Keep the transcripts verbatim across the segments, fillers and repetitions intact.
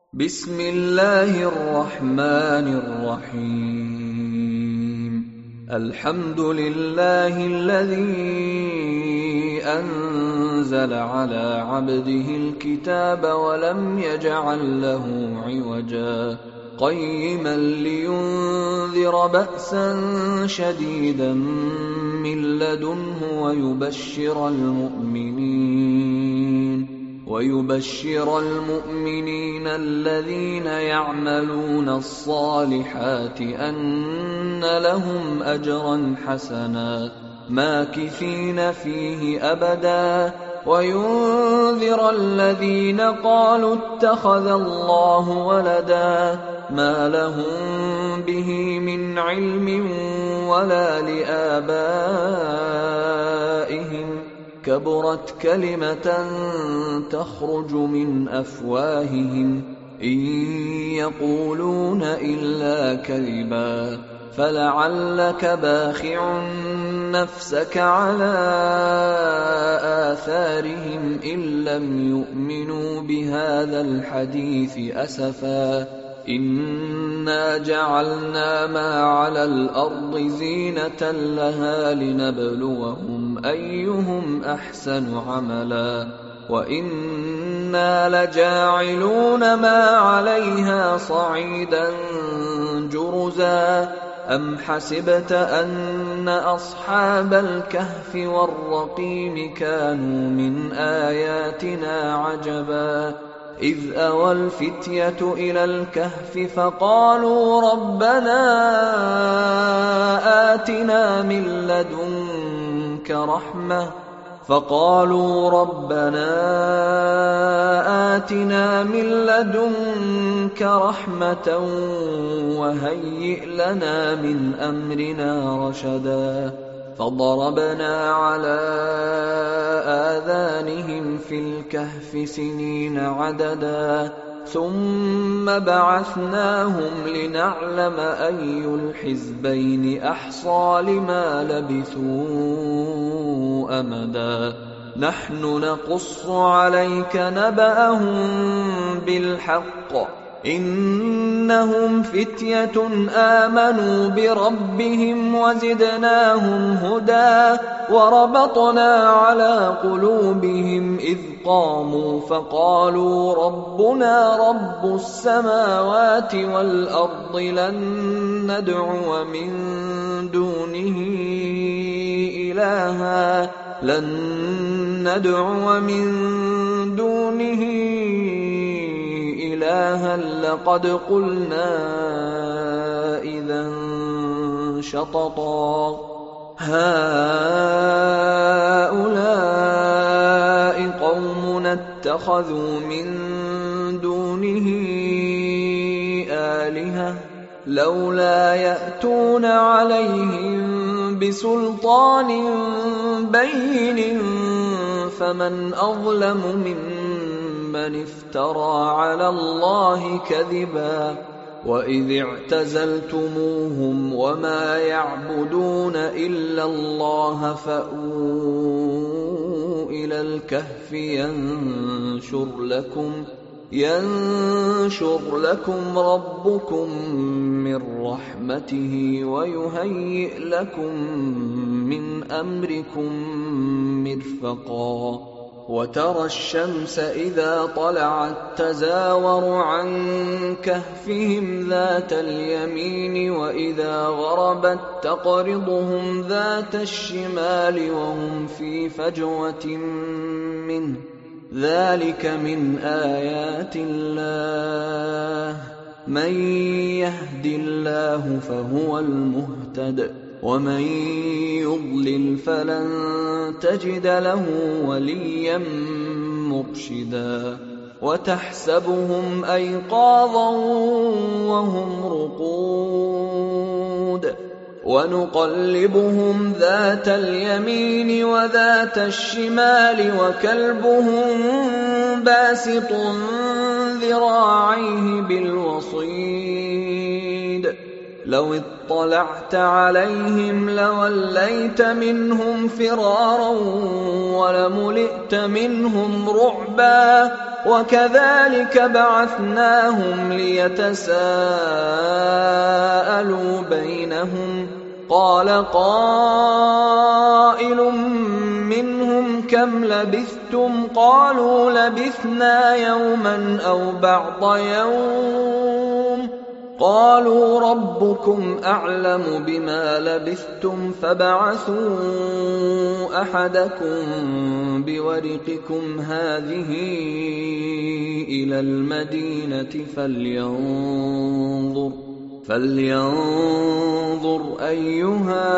بسم الله الرحمن الرحيم الحمد لله الذي أنزل على عبده الكتاب ولم يجعل له عوجا قيما لينذر بأسا شديدا من لدنه ويبشر المؤمنين ويبشر المؤمنين الذين يعملون الصالحات أن لهم أجرا حسنا ماكثين فيه أبدا وينذر الذين قالوا اتخذ الله ولدا ما لهم به من علم ولا لآبائهم كبرت كلمة تخرج من أفواههم إن يقولون إلا كذبا فلعلك باخع نفسك على آثارهم إن لم يؤمنوا بهذا الحديث أسفا إنا جعلنا ما على الأرض زينة لها لنبلوهم أيهم أحسن عملا وإنا لجاعلون ما عليها صعيدا جرزا أم حسبت أن أصحاب الكهف والرقيم كانوا من آياتنا عجبا إذ أوى الفتية إلى الكهف فقالوا ربنا آتنا من لدنك رحمة فقالوا ربنا آتنا من لدنك رحمة وهيئ لنا من أمرنا رشدا فضربنا على آذانهم في الكهف سنين عددا ثم بعثناهم لنعلم أي الحزبين أحصى لما لبثوا أمدا نحن نقص عليك نبأهم بالحق إنهم فتية آمنوا بربهم وزدناهم هدى وربطنا على قلوبهم إذ قاموا فقالوا ربنا رب السماوات والأرض لن ندعو من دونه إلها لن ندعو من دونه إلها لقد قلنا إذا شططا هؤلاء قومنا اتخذوا من دونه آلهة لولا يأتون عليهم بسلطان بين فمن أظلم ممن من افترى على الله كذبا وإذ اعتزلتموهم وما يعبدون إلا الله فأووا إلى الكهف ينشر لكم ينشر لكم ربكم من رحمته ويهيئ لكم من أمركم مرفقا وترى الشمس إذا طلعت تزاور عن كهفهم ذات اليمين وإذا غربت تقرضهم ذات الشمال وهم في فجوة منه ذلك من آيات الله من يهد الله فهو المهتد ومن يضلل فلن تجد له وليا مرشدا وتحسبهم أيقاظا وهم رقود ونقلبهم ذات اليمين وذات الشمال وكلبهم باسط ذراعيه بالوصيد لو اطلعت عليهم لوليت منهم فرارا ولملئت منهم رعبا وكذلك بعثناهم ليتساءلوا بينهم قال قائل منهم كم لبثتم قالوا لبثنا يوما أو بعض يوم قالوا ربكم أعلم بما لبثتم فابعثوا أحدكم بورقكم هذه إلى المدينة فلينظر فلينظر أيها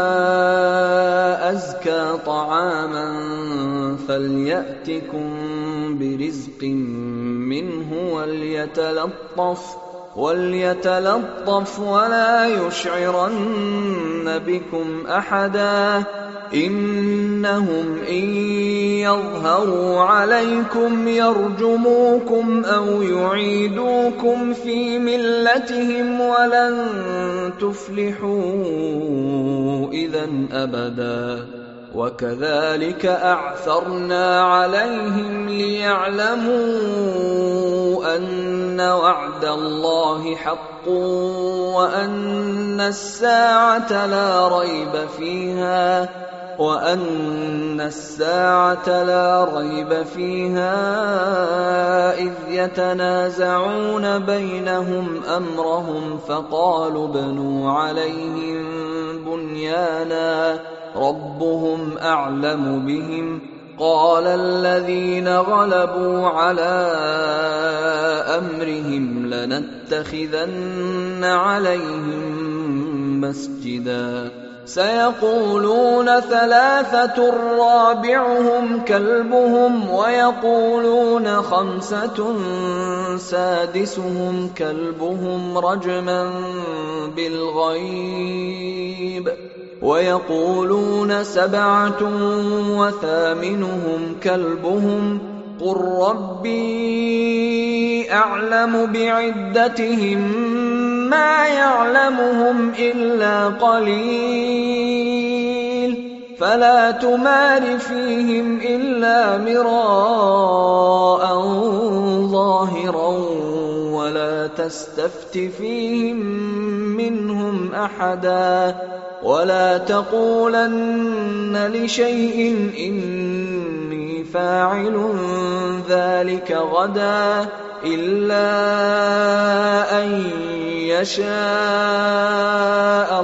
أزكى طعاما فليأتكم برزق منه وليتلطف وليتلطف ولا يشعرن بكم أحدا إنهم إن يظهروا عليكم يرجموكم أو يعيدوكم في ملتهم ولن تفلحوا إذا أبدا وكذلك أعثرنا عليهم ليعلموا أن وعد الله حق وأن الساعة لا ريب فيها وأن الساعة لا ريب فيها إذ يتنازعون بينهم أمرهم فقالوا ابنوا عليهم بنيانا ربهم أعلم بهم قال الذين غلبوا على أمرهم لنتخذن عليهم مسجدا سيقولون ثلاثة رابعهم كلبهم ويقولون خمسة سادسهم كلبهم رجما بالغيب ويقولون سبعة وثامنهم كلبهم قل ربي أعلم بعدتهم ما يعلمهم إلا قليل فلا تمار فيهم إلا مراء ظاهرا ولا تستفت فيهم منهم أحدا ولا تقولن لشيء إني فاعل ذلك غدا إلا أن يشاء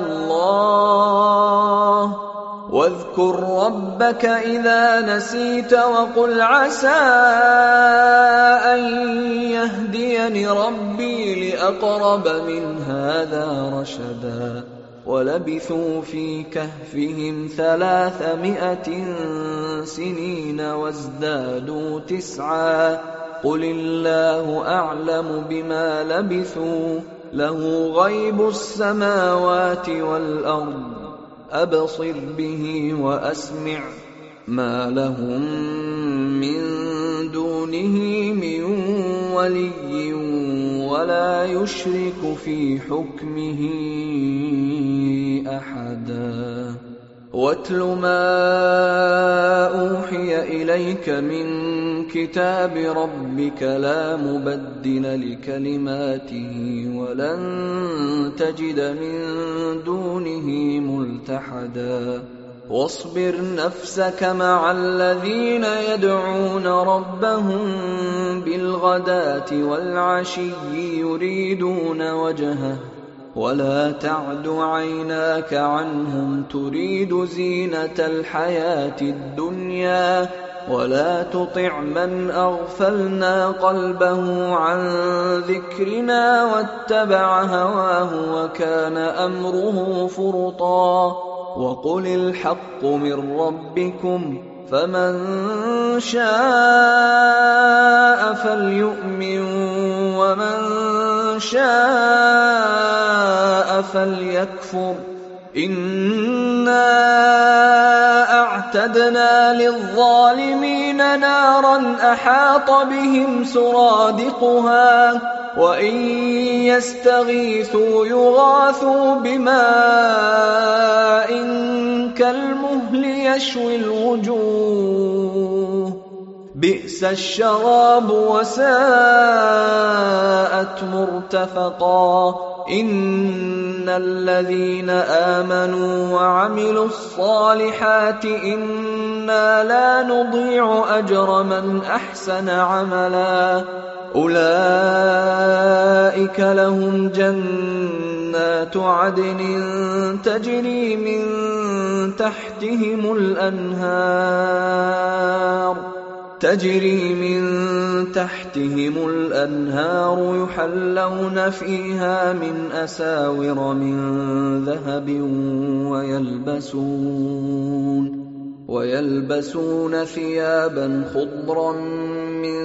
الله واذكر ربك إذا نسيت وقل عسى أن يهديني ربي لأقرب من هذا رشدا ولبثوا في كهفهم ثلاثمائة سنين وازدادوا تسعا قل الله أعلم بما لبثوا له غيب السماوات والأرض أبصر به وأسمع ما لهم من دونه من ولي ولا يشرك في حكمه أحدا واتل ما أوحي إليك من كتاب ربك لا مبدل لكلماته ولن تجد من دونه ملتحدا واصبر نفسك مع الذين يدعون ربهم بالغداة والعشي يريدون وجهه ولا تعد عيناك عنهم تريد زينة الحياة الدنيا ولا تطع من أغفلنا قلبه عن ذكرنا واتبع هواه وكان أمره فرطا وقل الحق من ربكم فمن شاء فليؤمن ومن شاء فليكفر إنا أعتدنا للظالمين نارا أحاط بهم سرادقها وإن يستغيثوا يغاثوا بماء كالمهل يشوي الوجوه بئس الشراب وساءت مرتفقا إن الذين آمنوا وعملوا الصالحات إنا لا نضيع أجر من أحسن عملا أولئك لهم جنات عدن تجري من تحتهم الأنهار تجري من تحتهم الأنهار يحلون فيها من أساور من ذهب ويلبسون ويلبسون ثيابا خضرا من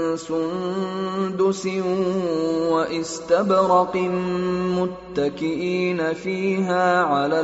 سندس واستبرق متكئين فيها على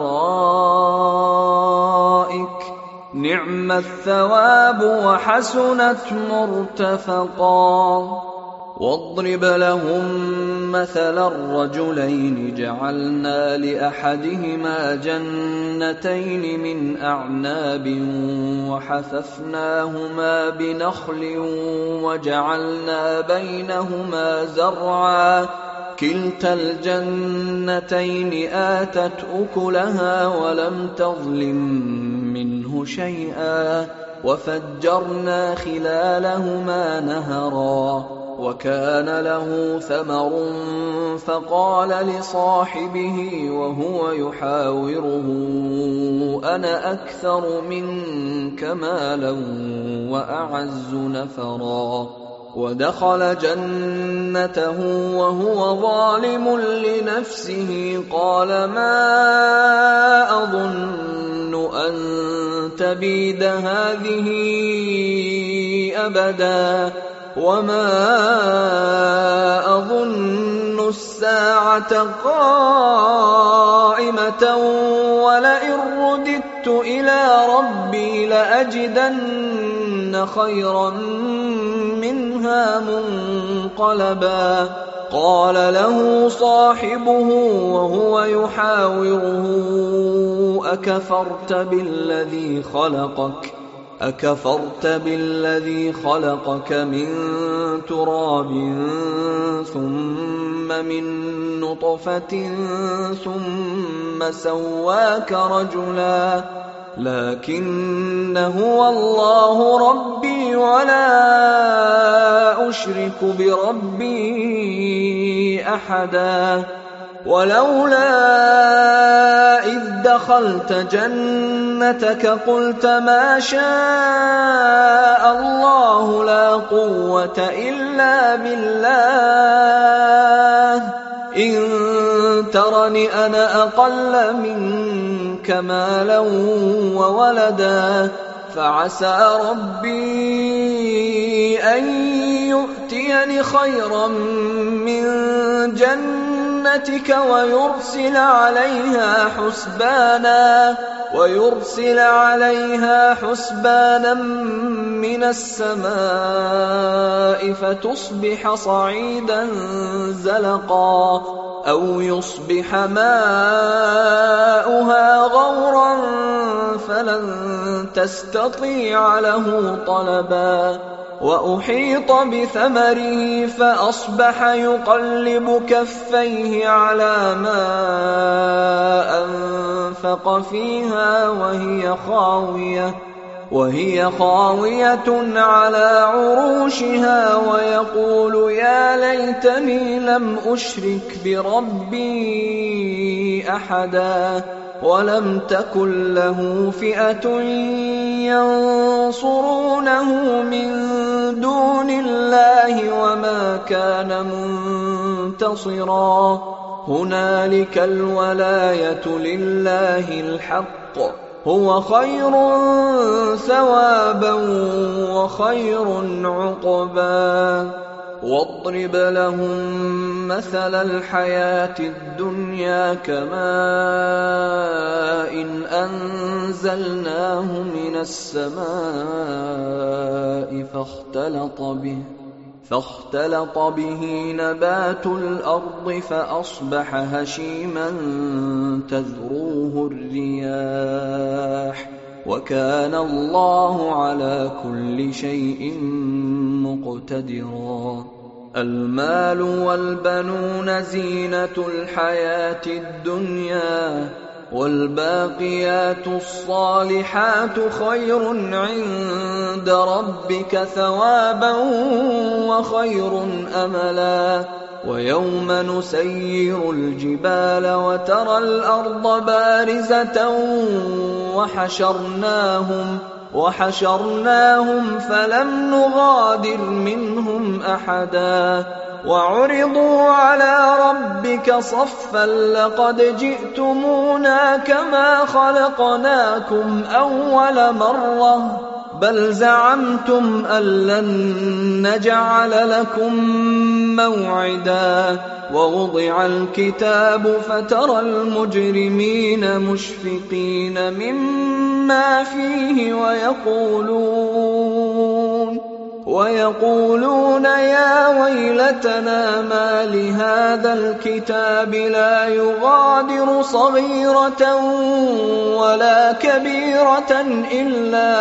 الأرائك نعم الثواب وحسنت مرتفقا واضرب لهم مثلا الرجلين جعلنا لأحدهما جنتين من أعناب وحففناهما بنخل وجعلنا بينهما زرعا كلتا الجنتين آتت أكلها ولم تظلم منه شيئا وفجرنا خلالهما نهرا وكان له ثمر فقال لصاحبه وهو يحاوره أنا أكثر منك مالا وأعز نفرا ودخل جنته وهو ظالم لنفسه قال ما أظن أن تبيد هذه أبدا وما أظن الساعة قائمة ولئن رددت إلى ربي لأجدن خيرا منها منقلبا قال له صاحبه وهو يحاوره أكفرت بالذي خلقك أكفرت بالذي خلقك من تراب ثم من نطفة ثم سواك رجلا لكن هو الله ربي ولا أشرك بربي أحدا ولولا إذ دخلت جنتك قلت ما شاء الله لا قوة إلا بالله إن ترني أنا أقل منك مالا وولدا فعسى ربي أن يؤتيني خيرا من جنتك ويرسل عليها حسبانا ويرسل عليها حسبانا من السماء فتصبح صعيدا زلقا أو يصبح ماؤها غورا فلن تستطيع له طلبا وأحيط بثمره فأصبح يقلب كفيه على ما أنفق فيها وهي خاوية وهي خاوية على عروشها ويقول يا ليتني لم أشرك بربي أحدا ولم تكن له فئة ينصرونه من دون الله وما كان منتصرا هنالك الولاية لله الحق هو خير ثوابا وخير عقبا واضرب لهم مثل الحياة الدنيا كماء إن أنزلناه من السماء فاختلط به فاختلط به نبات الأرض فأصبح هشيما تذروه الرياح وكان الله على كل شيء مقتدرا. المال والبنون زينة الحياة الدنيا والباقيات الصالحات خير عند ربك ثوابا وخير أملا. ويوم نسير الجبال وترى الأرض بارزة وحشرناهم وحشرناهم فلم نغادر منهم أحدا وعرضوا على ربك صفا لقد جئتمونا كما خلقناكم أول مرة بل زعمتم أن لن نجعل لكم موعدا. ووضع الكتاب فترى المجرمين مشفقين مما فيه ويقولون ويقولون يا ويلتنا ما لهذا الكتاب لا يغادر صغيرة ولا كبيرة إلا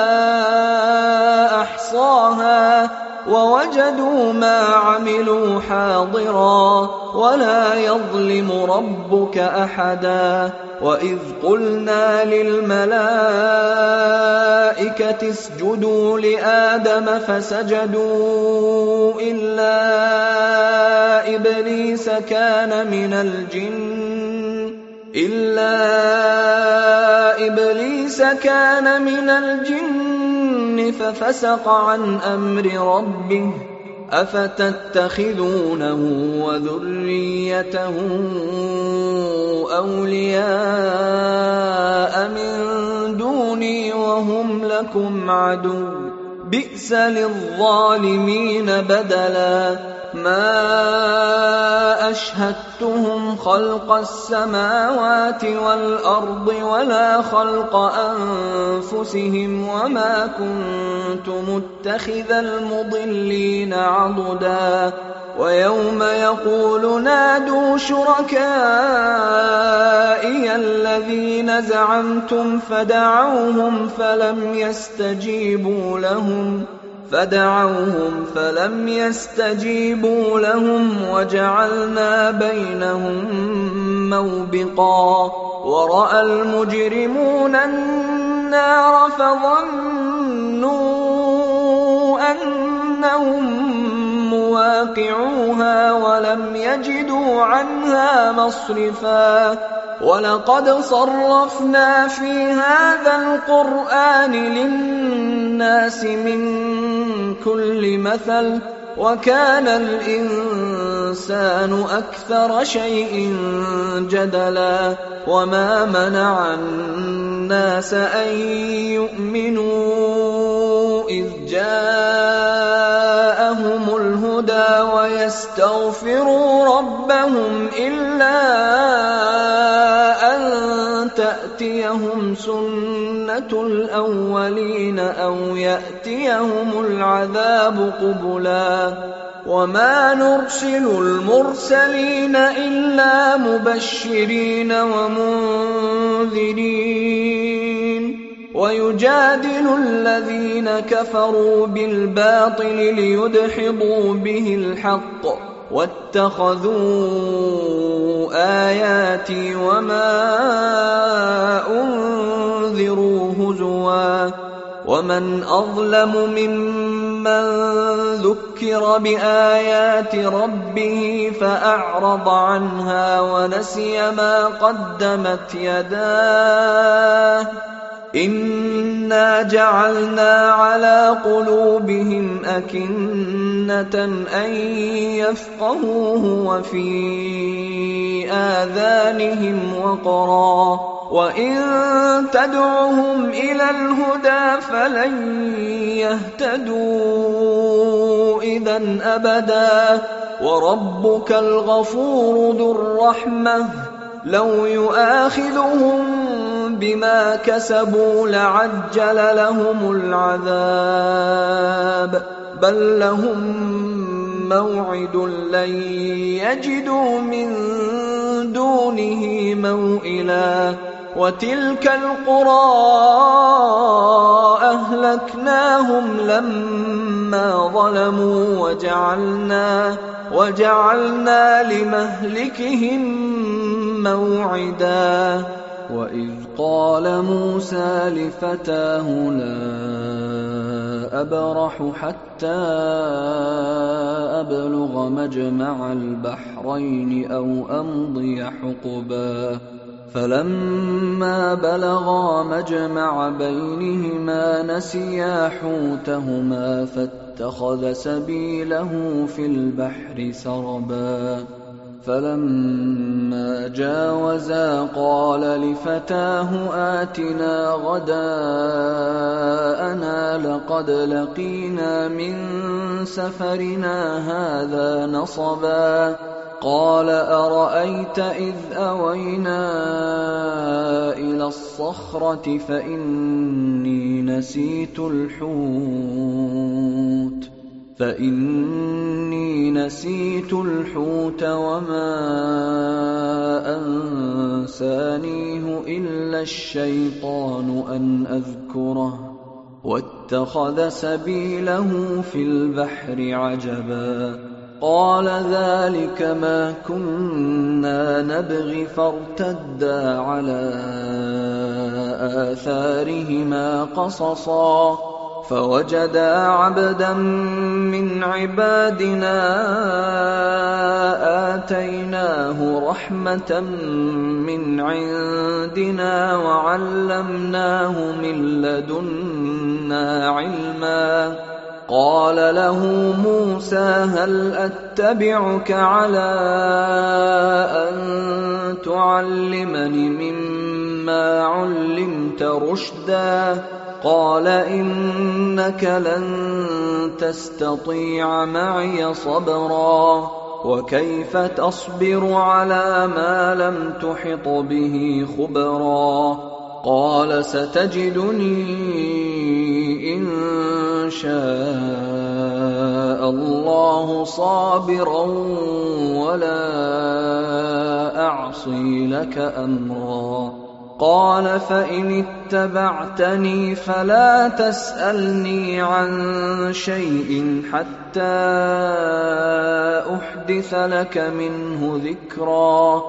أحصاها ووجدوا ما عملوا حاضرا ولا يظلم ربك أحدا. وإذ قلنا للملائكة اسجدوا لآدم فسجدوا إلا إبليس كان من الجن إلا إبليس كان من الجن ففسق عن أمر ربه أفتتخذونه وذريته أولياء من دوني وهم لكم عدو بئس للظالمين بدلا. ما أشهدتهم خلق السماوات والأرض ولا خلق أنفسهم وما كنت متخذ المضلين عضدا. ويوم يقول نادوا شركائي الذين زعمتم فدعوهم فلم يستجيبوا لهم فدعوهم فلم يستجيبوا لهم وجعلنا بينهم موبقا. ورأى المجرمون النار فظنوا أنهم مواقعوها ولم يجدوا عنها مصرفا. ولقد صرفنا في هذا القرآن للناس من كل مثل وكان الإنسان أكثر شيء جدلا. وما منع الناس أن يؤمنوا إذ جاءهم الهدى ويستغفروا ربهم إلا أن تأتيهم سنة الأولين أو يأتيهم العذاب قبلا. وما نرسل المرسلين إلا مبشرين ومنذرين ويجادل الذين كفروا بالباطل ليدحضوا به الحق واتخذوا آياتي وما أنذروا هزوا. ومن أظلم ممن ذكر بآيات ربه فأعرض عنها ونسي ما قدمت يداه إنا جعلنا على قلوبهم أكنة أن يفقهوه وفي آذانهم وقرا وإن تدعهم إلى الهدى فلن يهتدوا إذا أبدا. وربك الغفور ذو الرحمة لو يؤاخذهم بما كسبوا لعجل لهم العذاب بل لهم موعد لن يجدوا من دونه موئلا وتلك القرى أهلكناهم لما ظلموا وجعلنا, وجعلنا لمهلكهم موعدا وإذ قال موسى لفتاه لا أبرح حتى أبلغ مجمع البحرين أو أمضي حقبا فلما بلغا مجمع بينهما نسيا حوتهما فاتخذ سبيله في البحر سربا فلما جاوزا قال لفتاه آتنا غداءنا لقد لقينا من سفرنا هذا نصبا قال أرأيت إذ أوينا إلى الصخرة فإني نسيت الحوت فإني نسيت الحوت وما أنسانيه إلا الشيطان أن أذكره واتخذ سبيله في البحر عجبا قال ذلك ما كنا نبغي فارتدا على آثارهما قصصا فوجدا عبدا من عبادنا آتيناه رحمة من عندنا وعلمناه من لدنا علما قال له موسى هل أتبعك على أن تعلمني مما علمت رشدا قال إنك لن تستطيع معي صبرا وكيف تصبر على ما لم تحط به خبرا قال ستجدني إن شاء الله صابرا ولا أعصي لك أمرا قال فإن اتبعتني فلا تسألني عن شيء حتى أحدث لك منه ذكرا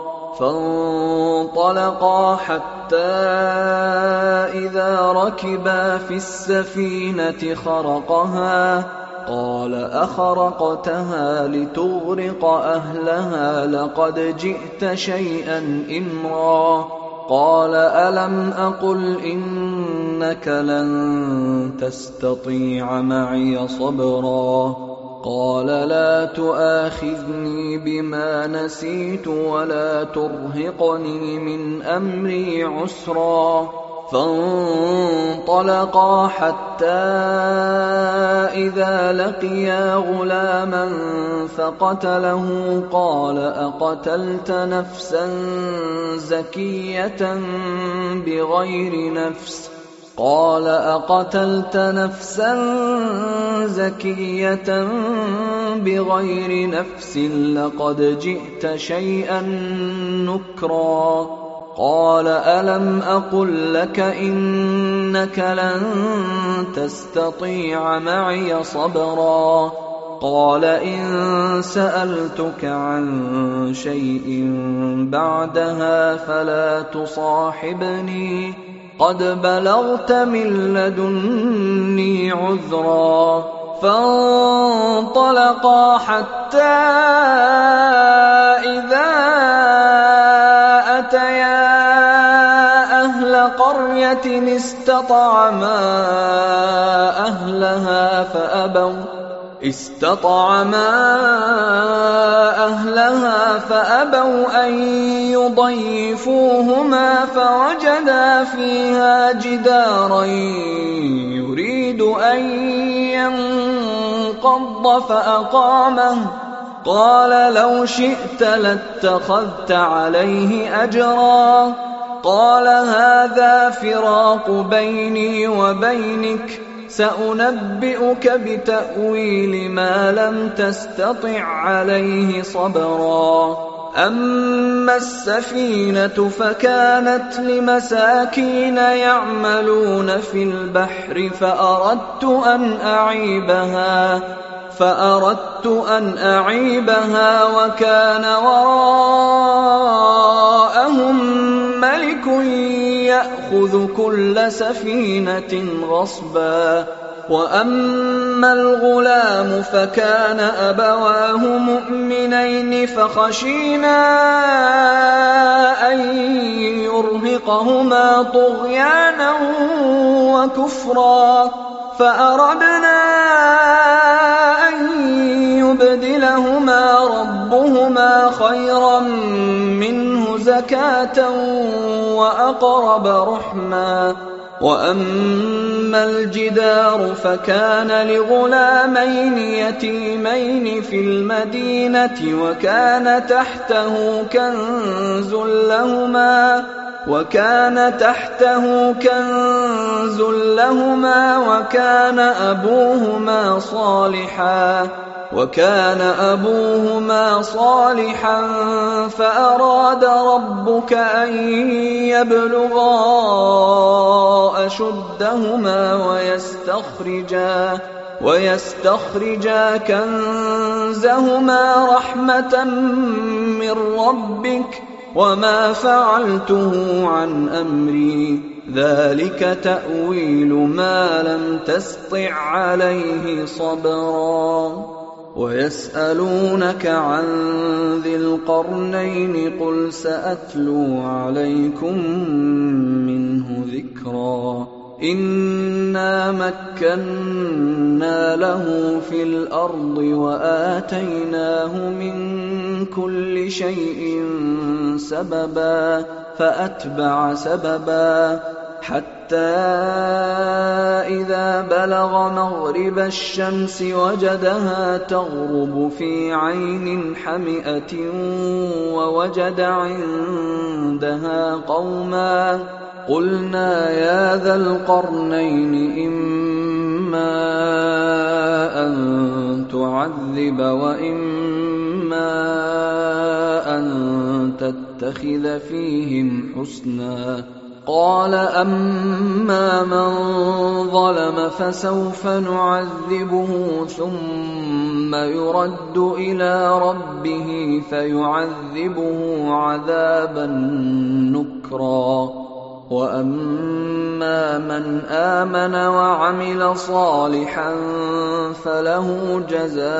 فانطلقا حتى إذا ركبا في السفينة خرقها قال أخرقتها لتغرق أهلها لقد جئت شيئا إمرا قال ألم أقل إنك لن تستطيع معي صبرا قال لا تؤاخذني بما نسيت ولا ترهقني من أمري عسرا فانطلقا حتى إذا لقيا غلاما فقتله قال أقتلت نفسا زكية بغير نفس قال أقتلت نفسا زكية بغير نفس لقد جئت شيئا نكرا قال ألم أقل لك إنك لن تستطيع معي صبرا قال إن سألتك عن شيء بعدها فلا تصاحبني قد بلغت من لدني عذرا فانطلقا حتى إذا أتيا أهل قرية استطعما أهلها فأبوا استطعما أهلها فأبوا أن يضيفوهما فوجدا فيها جدارا يريد أن ينقض فأقامه قال لو شئت لاتخذت عليه أجرا قال هذا فراق بيني وبينك سأنبئك بتأويل ما لم تستطع عليه صبرا أما السفينة فكانت لمساكين يعملون في البحر فأردت أن أعيبها فأردت أن أعيبها وكان وراءهم ملك يأخذ كل سفينة غصبا وأما الغلام فكان أبواه مؤمنين فخشينا أن يرهقهما طغيانا وكفرا فأردنا أن يبدلهما ربهما خيرا منه زكاة وأقرب رحما وأما الجدار فكان لغلامين يتيمين في المدينة وكان تحته كنز لهما وكان تحته كنز لهما وكان أبوهما صالحا وكان أبوهما صالحا فأراد ربك أن يبلغا أشدهما ويستخرجا ويستخرجا كنزهما رحمة من ربك وما فعلته عن أمري ذلك تأويل ما لم تسطع عليه صبرا ويسألونك عن ذي القرنين قل سأتلو عليكم منه ذكرا إنا مكنا له في الأرض وآتيناه من كل شيء سببا فأتبع سببا حتى إذا بلغ مغرب الشمس وجدها تغرب في عين حمئة ووجد عندها قوما قلنا يا ذا القرنين إما أن تعذب وإما أن تتخذ فيهم حسنا قال أما من ظلم فسوف نعذبه ثم يرد إلى ربه فيعذبه عذابا نكرا وأما من آمن وعمل صالحا فله جزاء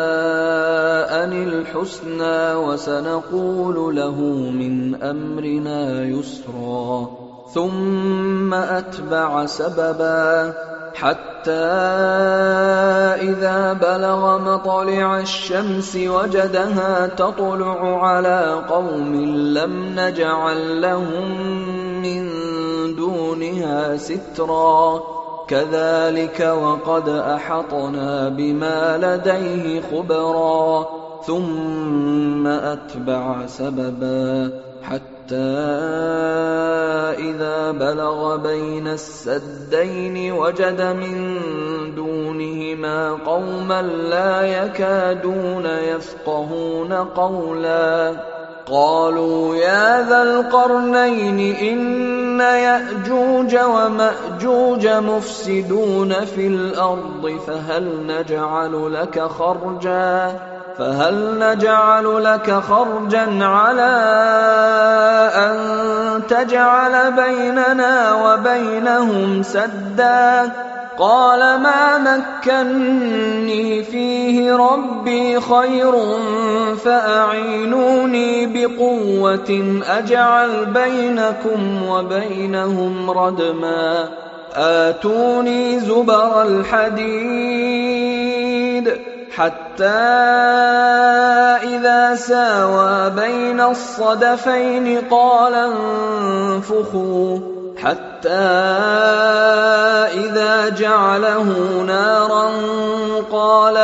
الحسنى وسنقول له من أمرنا يسرا ثم أتبع سببا حتى إذا بلغ مطلع الشمس وجدها تطلع على قوم لم نجعل لهم من دونها سترا كذلك وقد أحطنا بما لديه خبرا ثم أتبع سببا حتى إذا بلغ بين السدين وجد من دونهما قوما لا يكادون يفقهون قولا قالوا يا ذا القرنين إن يأجوج ومأجوج مفسدون في الأرض فهل نجعل لك خرجا فهل نجعل لك خرجا على أن تجعل بيننا وبينهم سدا قال ما مكني فيه ربي خير فأعينوني بقوة أجعل بينكم وبينهم ردما آتوني زبر الحديد حتى إذا ساوى بين الصدفين قال انفخوا حتى إذا جعله نارا قال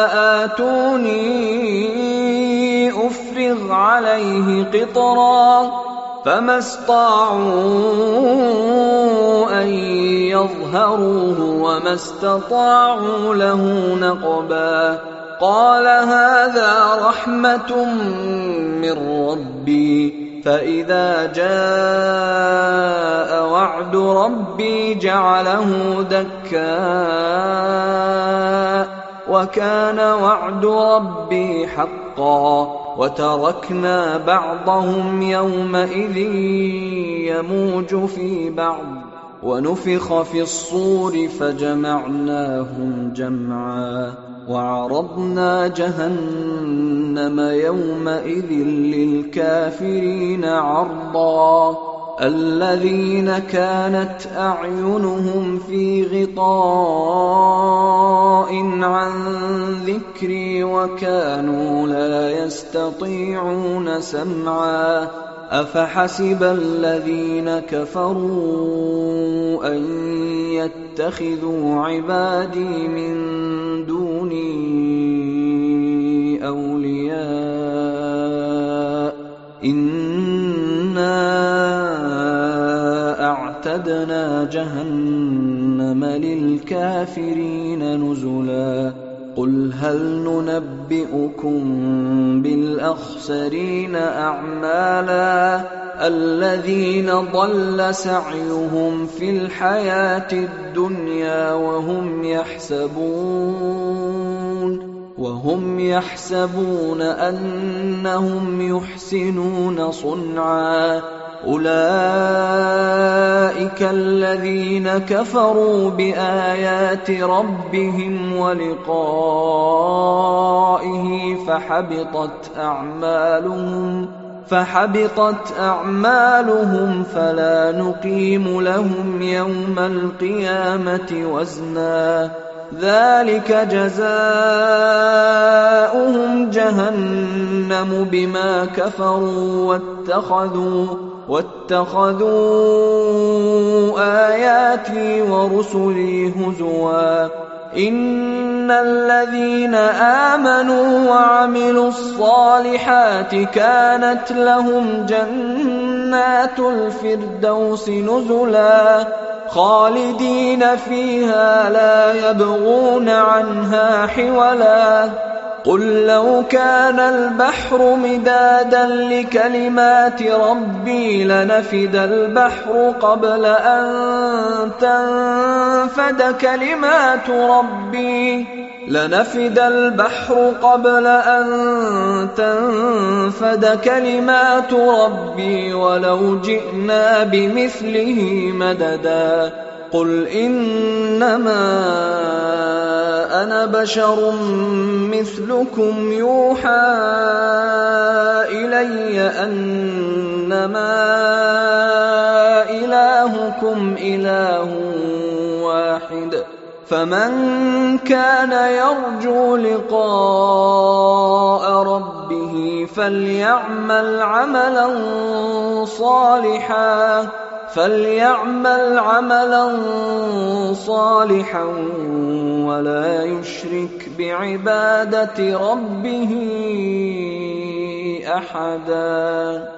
آتوني أفرغ عليه قطرا فما استطاعوا أن يظهروه وما استطاعوا له نقبا قال هذا رحمة من ربي فإذا جاء وعد ربي جعله دكاء وكان وعد ربي حقا وتركنا بعضهم يومئذ يموج في بعض ونفخ في الصور فجمعناهم جمعا وعرضنا جهنم يومئذ للكافرين عرضا الذين كانت أعينهم في غطاء عن ذكري وكانوا لا يستطيعون سمعا أفحسب الذين كفروا أن يتخذوا عبادي من دوني أولياء إنا أعتدنا جهنم للكافرين نزلا قل هل ننبئكم بالأخسرين أعمالا الذين ضل سعيهم في الحياة الدنيا وهم يحسبون وهم يحسبون أنهم يحسنون صنعا أولئك الذين كفروا بآيات ربهم ولقائه فحبطت أعمالهم فحبطت أعمالهم فلا نقيم لهم يوم القيامة وزنا ذلك جزاؤهم جهنم بما كفروا واتخذوا واتخذوا آياتي ورسلي هزوا إن الذين آمنوا وعملوا الصالحات كانت لهم جنات الفردوس نزلا خالدين فيها لا يبغون عنها حولا قل لو كان البحر مدادا لكلمات ربي لنفد البحر قبل أن تنفد كلمات ربي لنفد البحر قبل أن تنفد كلمات ربي ولو جئنا بمثله مددا قل إنما أنا بشر مثلكم يوحى إلي أنما إلهكم إله واحد فمن كان يرجو لقاء ربه فليعمل عملا صالحا فليعمل عملا صالحا ولا يشرك بعبادة ربه أحدا.